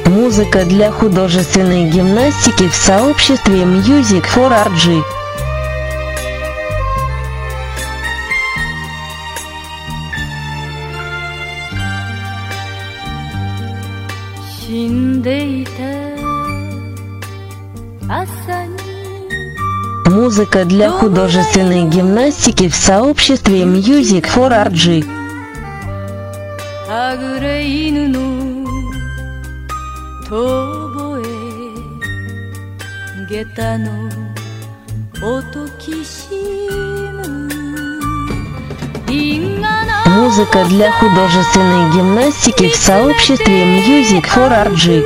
Музыка для художественной гимнастики в сообществе Music for RG. Музыка для художественной гимнастики в сообществе Music for RG. Музыка для художественной гимнастики в сообществе Music for RG.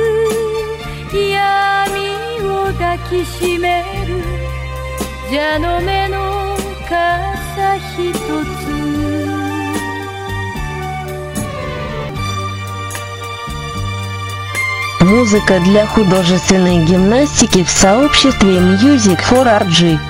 Музыка для художественной гимнастики в сообществе Music for RG.